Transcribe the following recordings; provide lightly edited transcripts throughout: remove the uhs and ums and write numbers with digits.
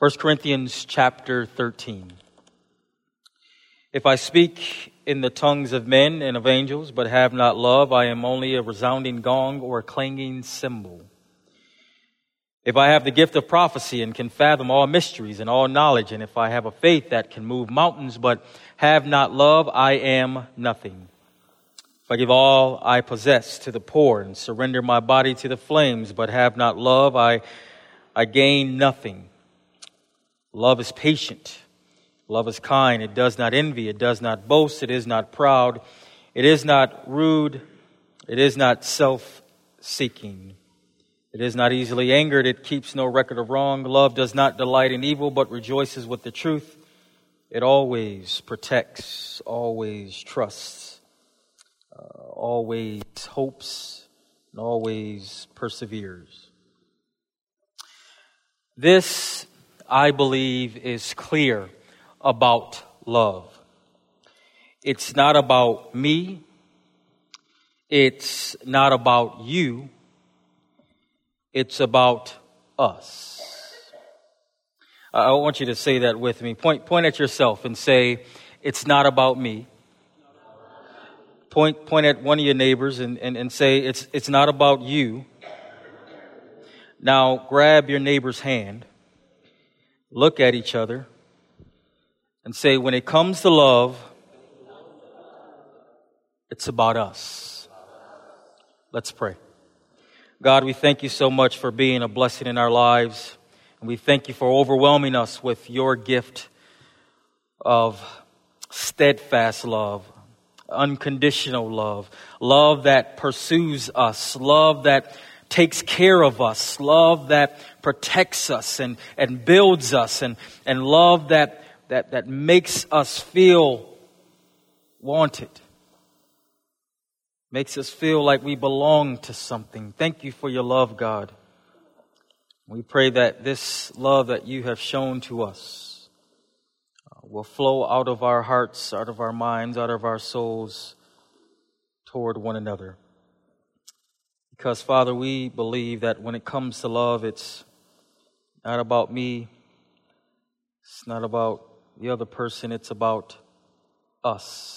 1 Corinthians chapter 13. If I speak in the tongues of men and of angels, but have not love, I am only a resounding gong or a clanging cymbal. If I have the gift of prophecy and can fathom all mysteries and all knowledge, and if I have a faith that can move mountains, but have not love, I am nothing. If I give all I possess to the poor and surrender my body to the flames, but have not love, I gain nothing. Love is patient. Love is kind. It does not envy. It does not boast. It is not proud. It is not rude. It is not self-seeking. It is not easily angered. It keeps no record of wrong. Love does not delight in evil, but rejoices with the truth. It always protects, always trusts, always hopes, and always perseveres. This, I believe, is clear about love. It's not about me. It's not about you. It's about us. I want you to say that with me. Point at yourself and say, it's not about me. Point at one of your neighbors and say, it's not about you. Now grab your neighbor's hand, look at each other, and say, when it comes to love, it's about us. Let's pray. God, we thank you so much for being a blessing in our lives. And we thank you for overwhelming us with your gift of steadfast love, unconditional love, love that pursues us, love that takes care of us, love that protects us and builds us, and love that makes us feel wanted, makes us feel like we belong to something. Thank you for your love, God. We pray that this love that you have shown to us will flow out of our hearts, out of our minds, out of our souls toward one another. Because, Father, we believe that when it comes to love, it's not about me. It's not about the other person. It's about us.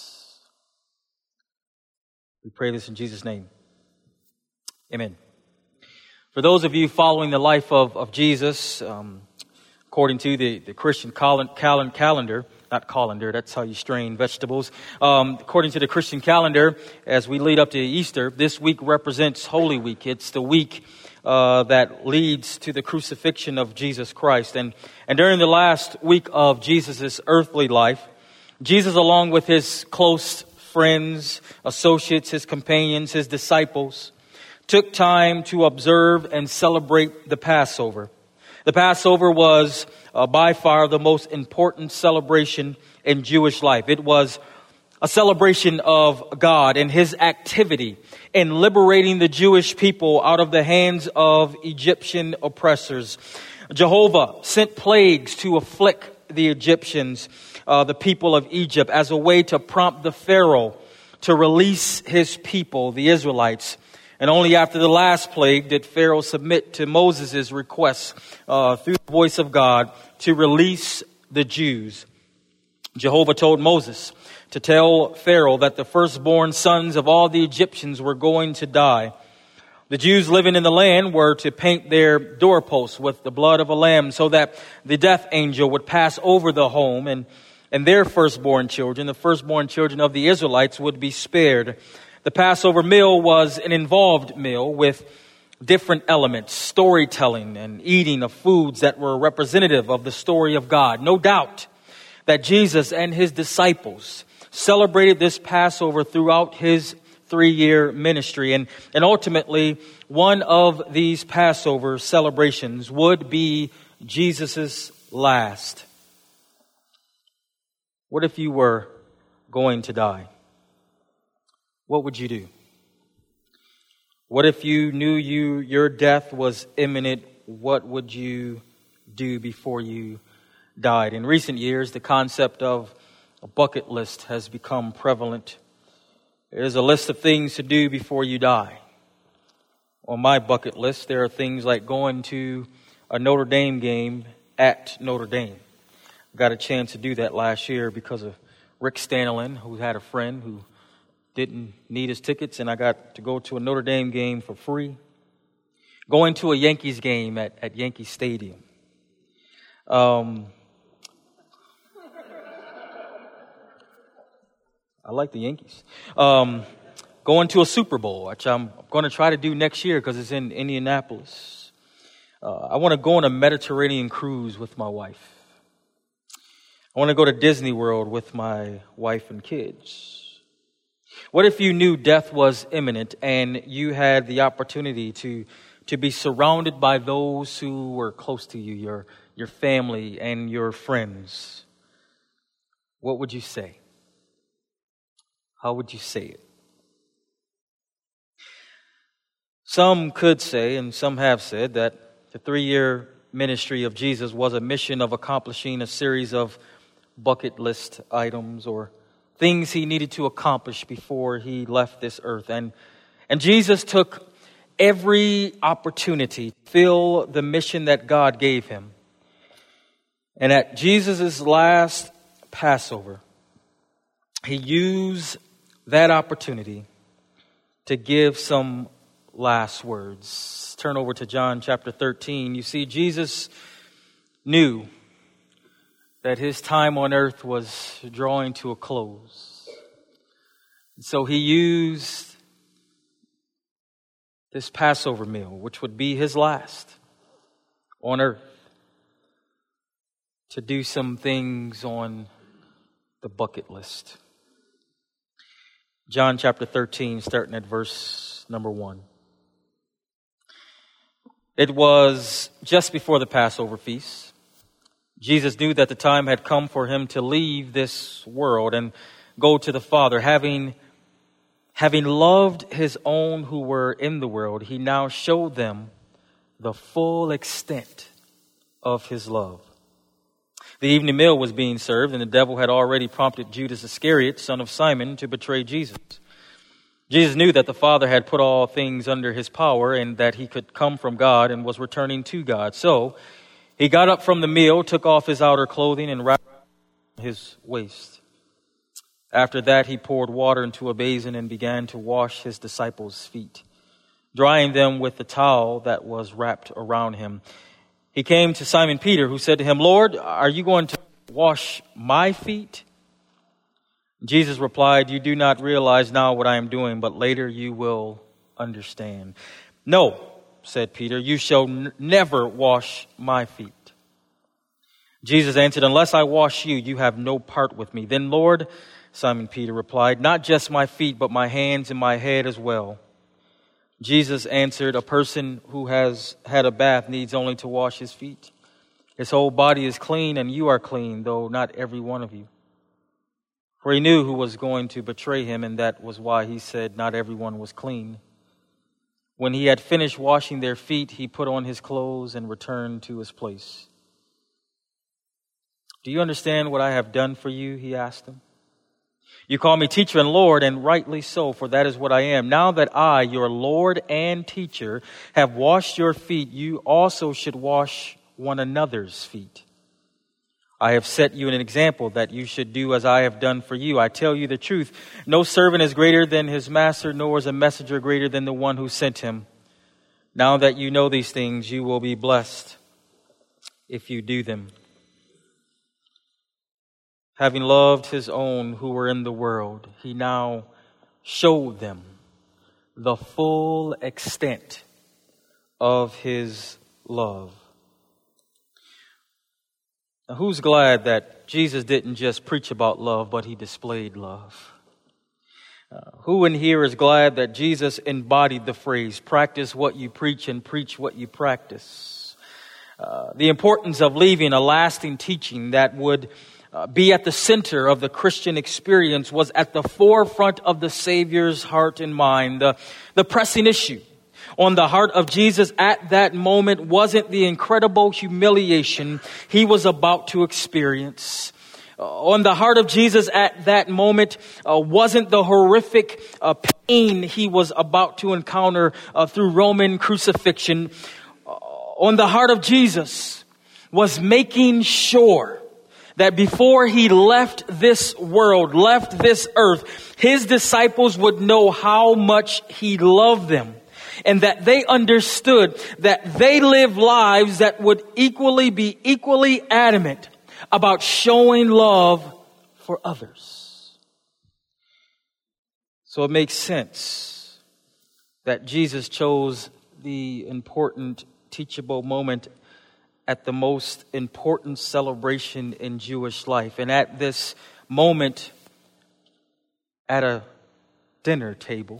We pray this in Jesus' name. Amen. For those of you following the life of Jesus, according to the Christian calendar, not colander, that's how you strain vegetables. According to the Christian calendar, as we lead up to Easter, this week represents Holy Week. It's the week that leads to the crucifixion of Jesus Christ. And during the last week of Jesus' earthly life, Jesus, along with his close friends, associates, his companions, his disciples, took time to observe and celebrate the Passover. The Passover was by far the most important celebration in Jewish life. It was a celebration of God and his activity in liberating the Jewish people out of the hands of Egyptian oppressors. Jehovah sent plagues to afflict the Egyptians, the people of Egypt, as a way to prompt the Pharaoh to release his people, the Israelites. And only after the last plague did Pharaoh submit to Moses' request through the voice of God to release the Jews. Jehovah told Moses to tell Pharaoh that the firstborn sons of all the Egyptians were going to die. The Jews living in the land were to paint their doorposts with the blood of a lamb so that the death angel would pass over the home, and their firstborn children, the firstborn children of the Israelites, would be spared. The Passover meal was an involved meal with different elements, storytelling and eating of foods that were representative of the story of God. No doubt that Jesus and his disciples celebrated this Passover throughout his 3-year ministry. And ultimately, one of these Passover celebrations would be Jesus' last. What if you were going to die? What would you do? What if you knew your death was imminent? What would you do before you died? In recent years, the concept of a bucket list has become prevalent. There's a list of things to do before you die. On my bucket list, there are things like going to a Notre Dame game at Notre Dame. I got a chance to do that last year because of Rick Stanlin, who had a friend who didn't need his tickets, and I got to go to a Notre Dame game for free. Going to a Yankees game at Yankee Stadium. I like the Yankees. Going to a Super Bowl, which I'm going to try to do next year because it's in Indianapolis. I want to go on a Mediterranean cruise with my wife. I want to go to Disney World with my wife and kids. What if you knew death was imminent and you had the opportunity to be surrounded by those who were close to you, your family and your friends? What would you say? How would you say it? Some could say, and some have said, that the 3-year ministry of Jesus was a mission of accomplishing a series of bucket list items or things he needed to accomplish before he left this earth. And Jesus took every opportunity to fulfill the mission that God gave him. And at Jesus' last Passover, he used that opportunity to give some last words. Turn over to John chapter 13. You see, Jesus knew that his time on earth was drawing to a close. And so he used this Passover meal, which would be his last on earth, to do some things on the bucket list. John chapter 13, starting at verse number 1. It was just before the Passover feast. Jesus knew that the time had come for him to leave this world and go to the Father. Having loved his own who were in the world, he now showed them the full extent of his love. The evening meal was being served, and the devil had already prompted Judas Iscariot, son of Simon, to betray Jesus. Jesus knew that the Father had put all things under his power and that he could come from God and was returning to God. So he got up from the meal, took off his outer clothing, and wrapped his waist. After that, he poured water into a basin and began to wash his disciples' feet, drying them with the towel that was wrapped around him. He came to Simon Peter, who said to him, "Lord, are you going to wash my feet?" Jesus replied, "You do not realize now what I am doing, but later you will understand." "No," said Peter, "you shall never wash my feet." Jesus answered, "Unless I wash you, you have no part with me." "Then, Lord," Simon Peter replied, "not just my feet, but my hands and my head as well." Jesus answered, "A person who has had a bath needs only to wash his feet. His whole body is clean, and you are clean, though not every one of you." For he knew who was going to betray him, and that was why he said not everyone was clean. When he had finished washing their feet, he put on his clothes and returned to his place. "Do you understand what I have done for you?" he asked them. "You call me teacher and Lord, and rightly so, for that is what I am. Now that I, your Lord and teacher, have washed your feet, you also should wash one another's feet. I have set you an example that you should do as I have done for you. I tell you the truth, no servant is greater than his master, nor is a messenger greater than the one who sent him. Now that you know these things, you will be blessed if you do them." Having loved his own who were in the world, he now showed them the full extent of his love. Now, who's glad that Jesus didn't just preach about love, but he displayed love? Who in here is glad that Jesus embodied the phrase, "Practice what you preach and preach what you practice"? The importance of leaving a lasting teaching that would be at the center of the Christian experience was at the forefront of the Savior's heart and mind. The pressing issue on the heart of Jesus at that moment wasn't the incredible humiliation he was about to experience. On the heart of Jesus at that moment wasn't the horrific pain he was about to encounter through Roman crucifixion. On the heart of Jesus was making sure that before he left this world, left this earth, his disciples would know how much he loved them, and that they understood that they lived lives that would be equally adamant about showing love for others. So it makes sense that Jesus chose the important teachable moment at the most important celebration in Jewish life. And at this moment, at a dinner table,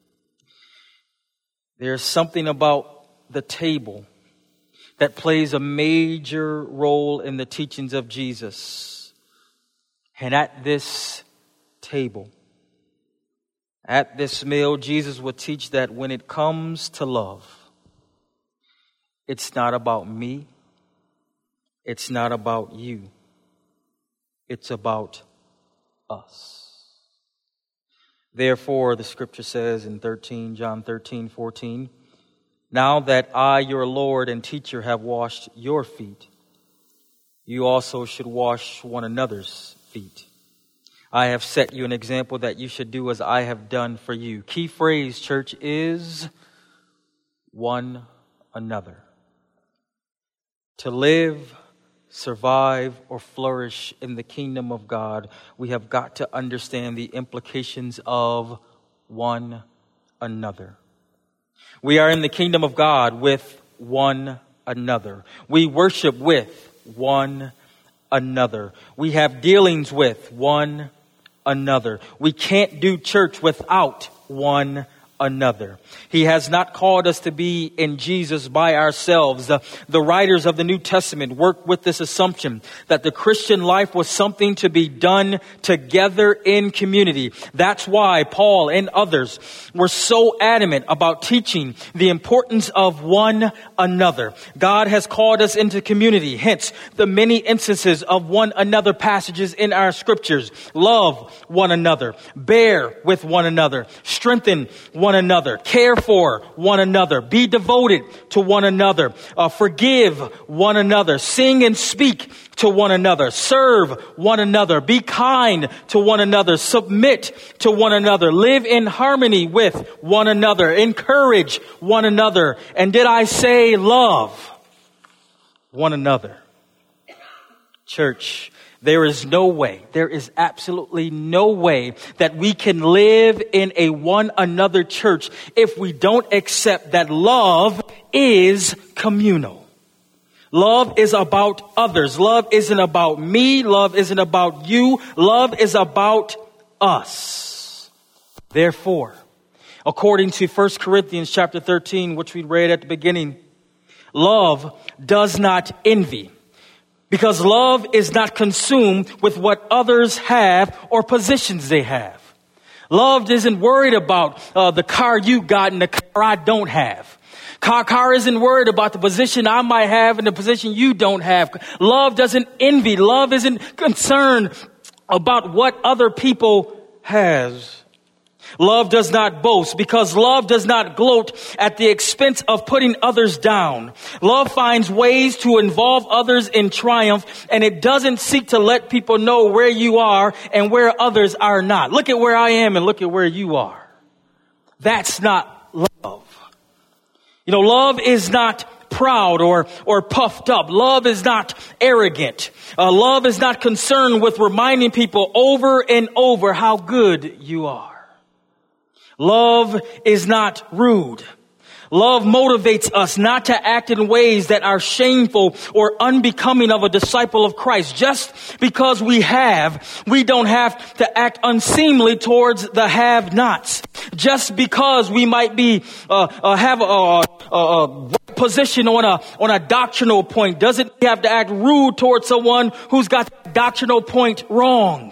there's something about the table that plays a major role in the teachings of Jesus. And at this table, at this meal, Jesus would teach that when it comes to love, it's not about me. It's not about you. It's about us. Therefore, the scripture says in John 13:14, now that I, your Lord and teacher, have washed your feet, you also should wash one another's feet. I have set you an example that you should do as I have done for you. Key phrase, church, is one another. To live, survive, or flourish in the kingdom of God, we have got to understand the implications of one another. We are in the kingdom of God with one another. We worship with one another. We have dealings with one another. We can't do church without one another. He has not called us to be in Jesus by ourselves. The writers of the New Testament work with this assumption that the Christian life was something to be done together in community. That's why Paul and others were so adamant about teaching the importance of one another. God has called us into community, hence the many instances of one another passages in our scriptures. Love one another, bear with one another, strengthen one another, care for one another, be devoted to one another, forgive one another, sing and speak to one another, serve one another, be kind to one another, submit to one another, live in harmony with one another, encourage one another, and did I say love one another? Church, there is absolutely no way that we can live in a one another church if we don't accept that love is communal. Love is about others. Love isn't about me. Love isn't about you. Love is about us. Therefore, according to 1 Corinthians chapter 13, which we read at the beginning, love does not envy. Because love is not consumed with what others have or positions they have. Love isn't worried about the car you got and the car I don't have. Car isn't worried about the position I might have and the position you don't have. Love doesn't envy. Love isn't concerned about what other people has. Love does not boast, because love does not gloat at the expense of putting others down. Love finds ways to involve others in triumph, and it doesn't seek to let people know where you are and where others are not. Look at where I am and look at where you are. That's not love. You know, love is not proud or puffed up. Love is not arrogant. Love is not concerned with reminding people over and over how good you are. Love is not rude. Love motivates us not to act in ways that are shameful or unbecoming of a disciple of Christ. Just because we don't have to act unseemly towards the have-nots. Just because we might be have a position on a doctrinal point doesn't have to act rude towards someone who's got the doctrinal point wrong.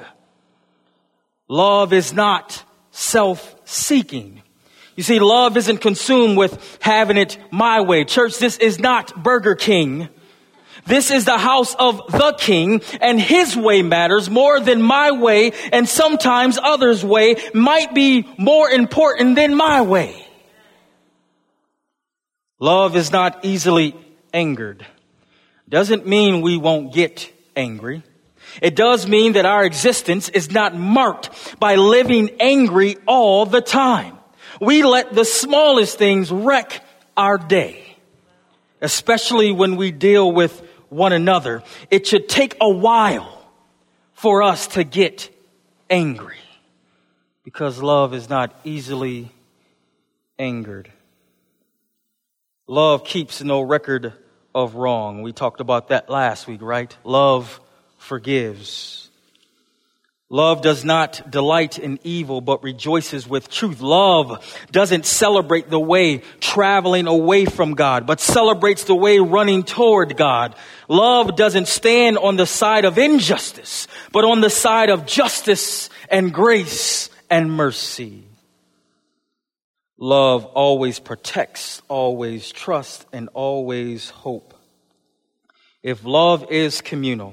Love is not self-seeking. You see, love isn't consumed with having it my way. Church, this is not Burger King. This is the house of the King, and his way matters more than my way, and sometimes others' way might be more important than my way. Love is not easily angered. doesn't mean we won't get angry. It does mean that our existence is not marked by living angry all the time. We let the smallest things wreck our day, especially when we deal with one another. It should take a while for us to get angry because love is not easily angered. Love keeps no record of wrong. We talked about that last week, right? Love forgives. Love does not delight in evil, but rejoices with truth. Love doesn't celebrate the way traveling away from God, but celebrates the way running toward God. Love doesn't stand on the side of injustice, but on the side of justice and grace and mercy. Love always protects, always trusts, and always hope. If love is communal,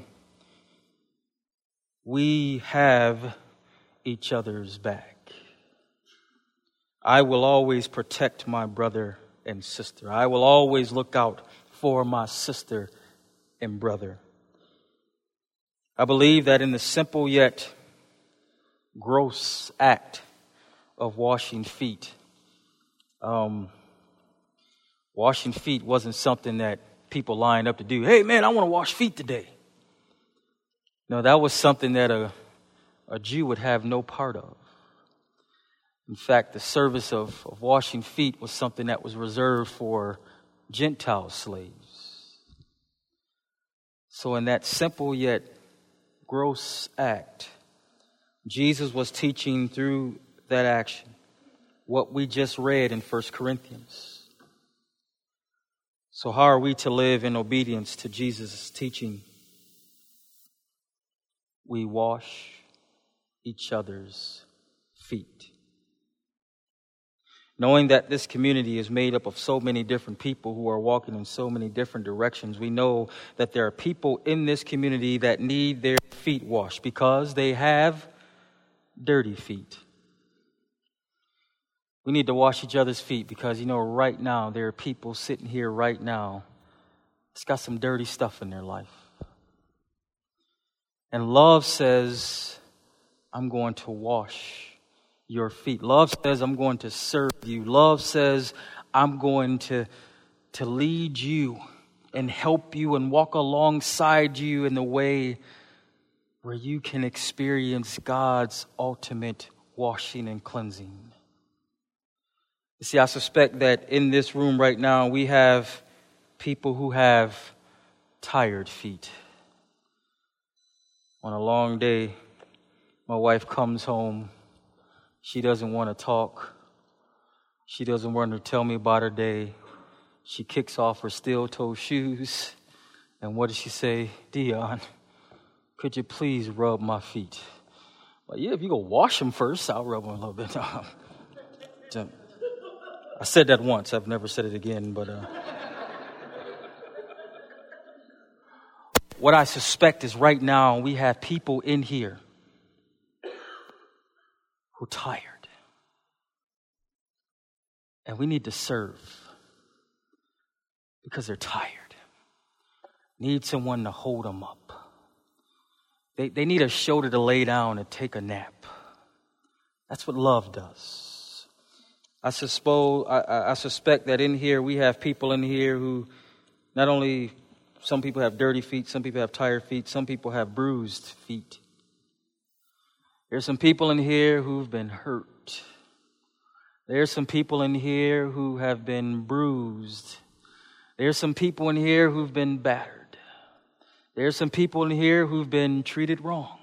we have each other's back. I will always protect my brother and sister. I will always look out for my sister and brother. I believe that in the simple yet gross act of washing feet, washing feet wasn't something that people lined up to do. Hey, man, I want to wash feet today. No, that was something that a Jew would have no part of. In fact, the service of washing feet was something that was reserved for Gentile slaves. So in that simple yet gross act, Jesus was teaching through that action what we just read in 1 Corinthians. So how are we to live in obedience to Jesus' teaching? We wash each other's feet. Knowing that this community is made up of so many different people who are walking in so many different directions, we know that there are people in this community that need their feet washed because they have dirty feet. We need to wash each other's feet because, right now, there are people sitting here right now that's got some dirty stuff in their life. And love says, I'm going to wash your feet. Love says, I'm going to serve you. Love says, I'm going to lead you and help you and walk alongside you in the way where you can experience God's ultimate washing and cleansing. You see, I suspect that in this room right now, we have people who have tired feet. On a long day, my wife comes home. She doesn't want to talk. She doesn't want to tell me about her day. She kicks off her steel-toe shoes. And what does she say? Dion, could you please rub my feet? Well, yeah, if you go wash them first, I'll rub them a little bit. I said that once. I've never said it again, but what I suspect is right now we have people in here who are tired. And we need to serve because they're tired. Need someone to hold them up. They need a shoulder to lay down and take a nap. That's what love does. I suspect that in here we have people in here who not only, some people have dirty feet, some people have tired feet, some people have bruised feet. There's some people in here who've been hurt. There's some people in here who have been bruised. There's some people in here who've been battered. There's some people in here who've been treated wrong.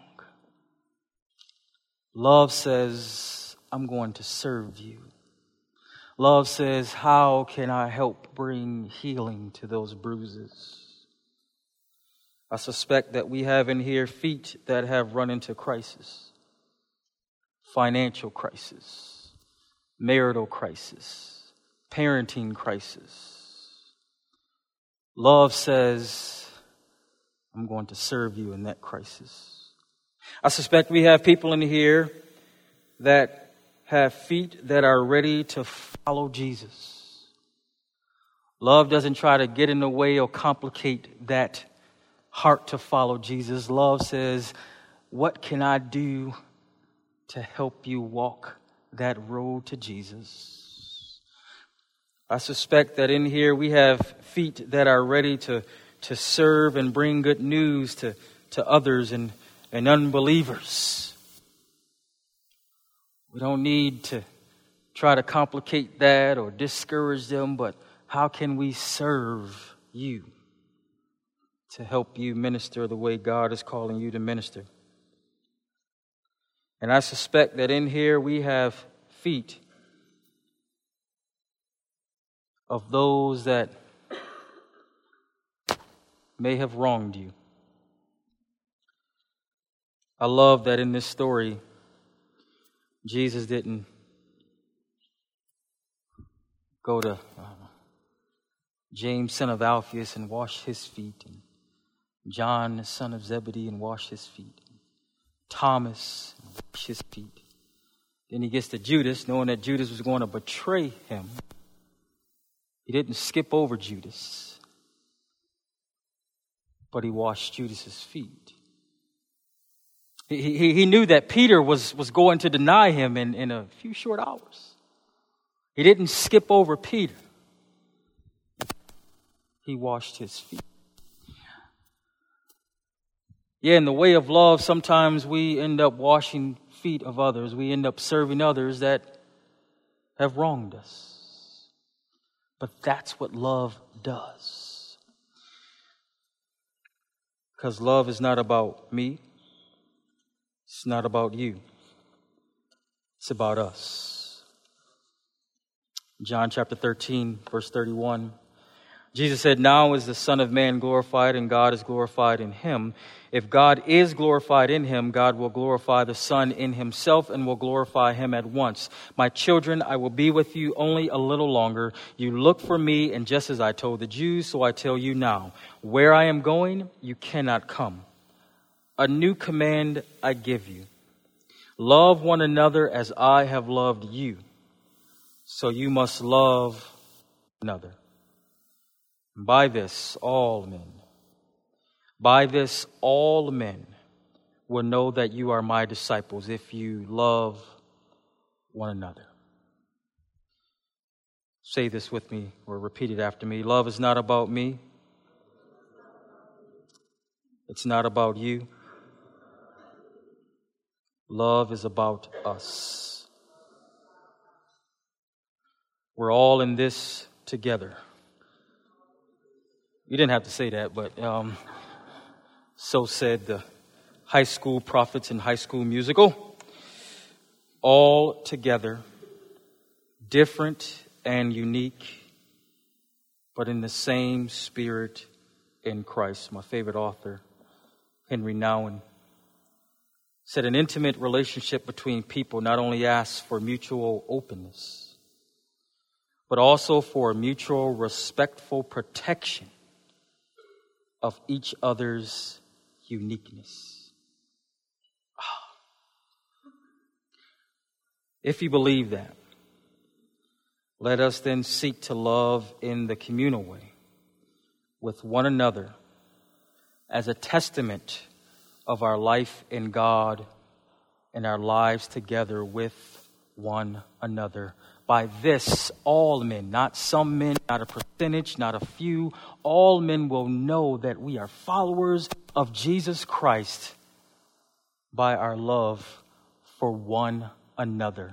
Love says, I'm going to serve you. Love says, how can I help bring healing to those bruises? I suspect that we have in here feet that have run into crisis. Financial crisis, marital crisis, parenting crisis. Love says, I'm going to serve you in that crisis. I suspect we have people in here that have feet that are ready to follow Jesus. Love doesn't try to get in the way or complicate that heart to follow Jesus. Love says, what can I do to help you walk that road to Jesus? I suspect that in here we have feet that are ready to serve and bring good news to others and unbelievers. We don't need to try to complicate that or discourage them, but how can we serve you to help you minister the way God is calling you to minister? And I suspect that in here we have feet of those that may have wronged you. I love that in this story, Jesus didn't go to James, son of Alphaeus, and wash his feet, and John, the son of Zebedee, and wash his feet, Thomas, and wash his feet. Then he gets to Judas, knowing that Judas was going to betray him. He didn't skip over Judas, but he washed Judas's feet. He knew that Peter was going to deny him in a few short hours. He didn't skip over Peter. He washed his feet. Yeah, in the way of love, sometimes we end up washing feet of others. We end up serving others that have wronged us. But that's what love does. Because love is not about me. It's not about you. It's about us. John chapter 13, verse 31. Jesus said, now is the Son of Man glorified, and God is glorified in him. If God is glorified in him, God will glorify the Son in himself and will glorify him at once. My children, I will be with you only a little longer. You look for me, and just as I told the Jews, so I tell you now, where I am going, you cannot come. A new command I give you. Love one another as I have loved you. So you must love another. By this, all men will know that you are my disciples if you love one another. Say this with me or repeat it after me. Love is not about me. It's not about you. Love is about us. We're all in this together. You didn't have to say that, but so said the High School Prophets and High School Musical. All together, different and unique, but in the same spirit in Christ. My favorite author, Henry Nouwen, said an intimate relationship between people not only asks for mutual openness, but also for mutual respectful protection of each other's uniqueness. If you believe that, let us then seek to love in the communal way with one another as a testament of our life in God and our lives together with one another. By this, all men, not some men, not a percentage, not a few, all men will know that we are followers of Jesus Christ by our love for one another.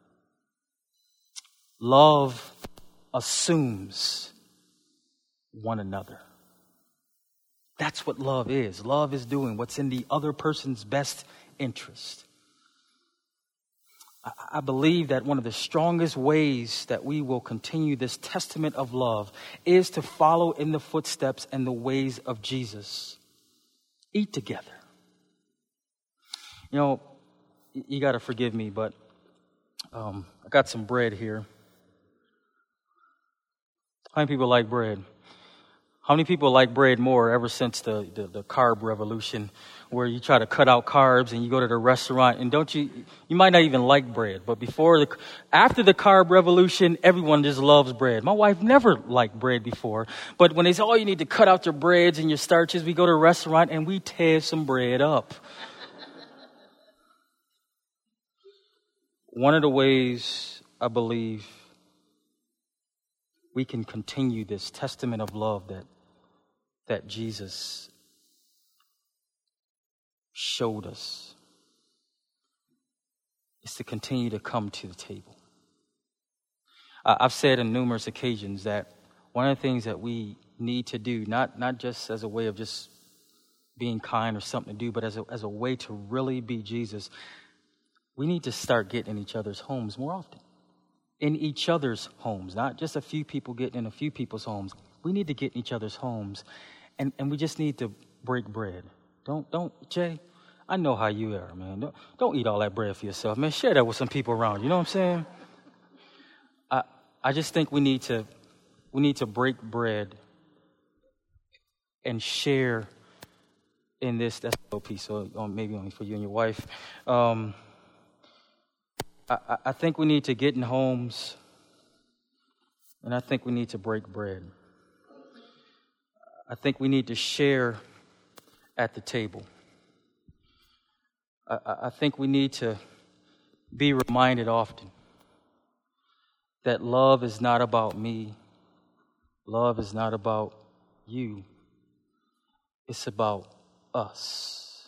Love assumes one another. That's what love is. Love is doing what's in the other person's best interest. I believe that one of the strongest ways that we will continue this testament of love is to follow in the footsteps and the ways of Jesus. Eat together. You know, you got to forgive me, but I got some bread here. How many people like bread? How many people like bread more ever since the carb revolution, where you try to cut out carbs and you go to the restaurant and you might not even like bread, but after the carb revolution, everyone just loves bread. My wife never liked bread before, but when they say, oh, you need to cut out your breads and your starches, we go to a restaurant and we tear some bread up. One of the ways I believe we can continue this testament of love that Jesus showed us is to continue to come to the table. I've said on numerous occasions that one of the things that we need to do, not just as a way of just being kind or something to do, but as a way to really be Jesus, we need to start getting in each other's homes more often. In each other's homes, not just a few people getting in a few people's homes. We need to get in each other's homes, and we just need to break bread. Don't, Jay, I know how you are, man. Don't eat all that bread for yourself, man. Share that with some people around you. You know what I'm saying? I just think we need to break bread and share in this. That's a little piece, so maybe only for you and your wife. I think we need to get in homes, and I think we need to break bread. I think we need to share at the table. I think we need to be reminded often that love is not about me. Love is not about you. It's about us.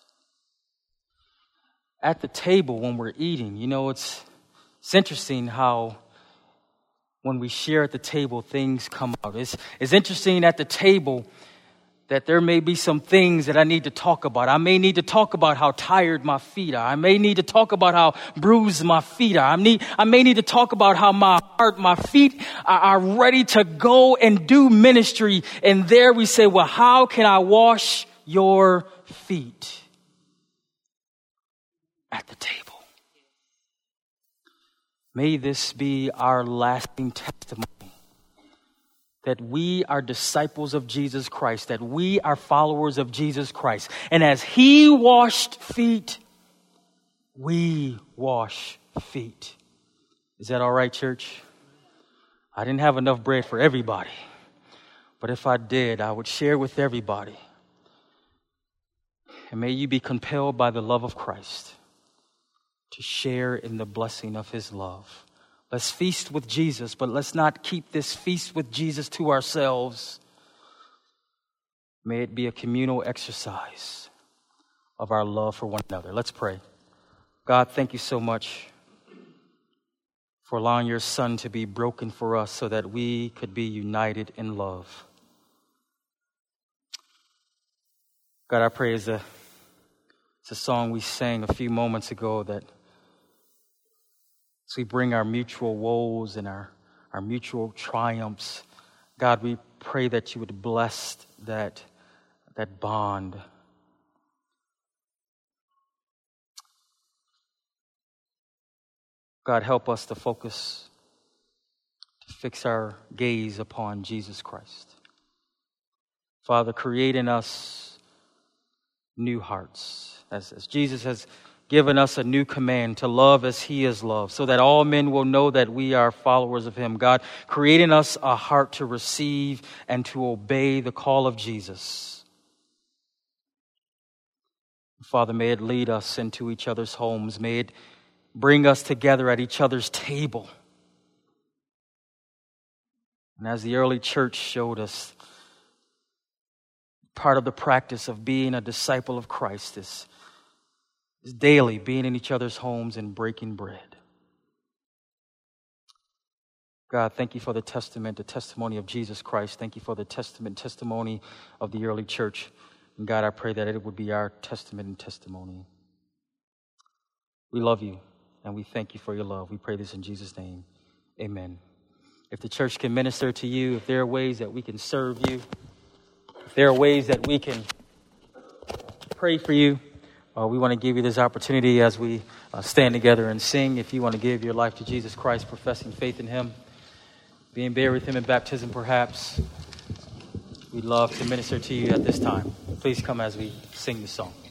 At the table when we're eating, it's interesting how when we share at the table, things come out. It's interesting at the table that there may be some things that I need to talk about. I may need to talk about how tired my feet are. I may need to talk about how bruised my feet are. I may need to talk about how my feet are ready to go and do ministry. And there we say, well, how can I wash your feet? At the table. May this be our lasting testimony that we are disciples of Jesus Christ, that we are followers of Jesus Christ. And as he washed feet, we wash feet. Is that all right, church? I didn't have enough bread for everybody, but if I did, I would share with everybody. And may you be compelled by the love of Christ to share in the blessing of his love. Let's feast with Jesus, but let's not keep this feast with Jesus to ourselves. May it be a communal exercise of our love for one another. Let's pray. God, thank you so much for allowing your Son to be broken for us so that we could be united in love. God, I pray it's a song we sang a few moments ago that as we bring our mutual woes and our mutual triumphs, God, we pray that you would bless that bond. God, help us to fix our gaze upon Jesus Christ. Father, create in us new hearts. As Jesus has given us a new command to love as he is loved, so that all men will know that we are followers of him. God, create in us a heart to receive and to obey the call of Jesus. Father, may it lead us into each other's homes. May it bring us together at each other's table. And as the early church showed us, part of the practice of being a disciple of Christ is daily being in each other's homes and breaking bread. God, thank you for the testimony of Jesus Christ. Thank you for the testimony of the early church. And God, I pray that it would be our testament and testimony. We love you and we thank you for your love. We pray this in Jesus' name. Amen. If the church can minister to you, if there are ways that we can serve you, if there are ways that we can pray for you, we want to give you this opportunity as we stand together and sing. If you want to give your life to Jesus Christ, professing faith in him, being buried with him in baptism perhaps, We'd love to minister to you at this time. Please come as we sing the song.